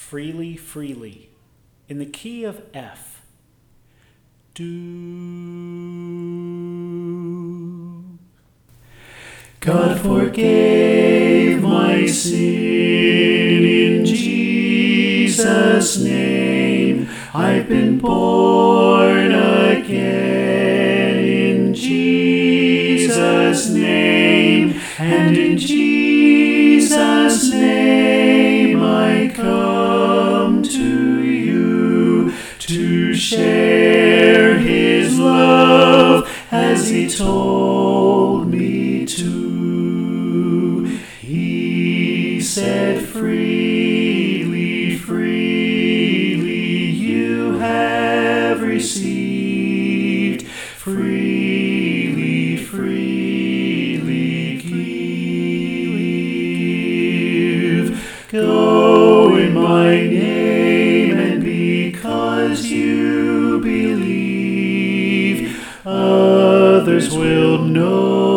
Freely, Freely, in the key of F. Do. God forgave my sin in Jesus' name. I've been born again in Jesus' name, and in Jesus' name I come to you to share His love as He told me to. He said, freely, freely you have received, freely, freely give. Go in my name, and because you believe, others will know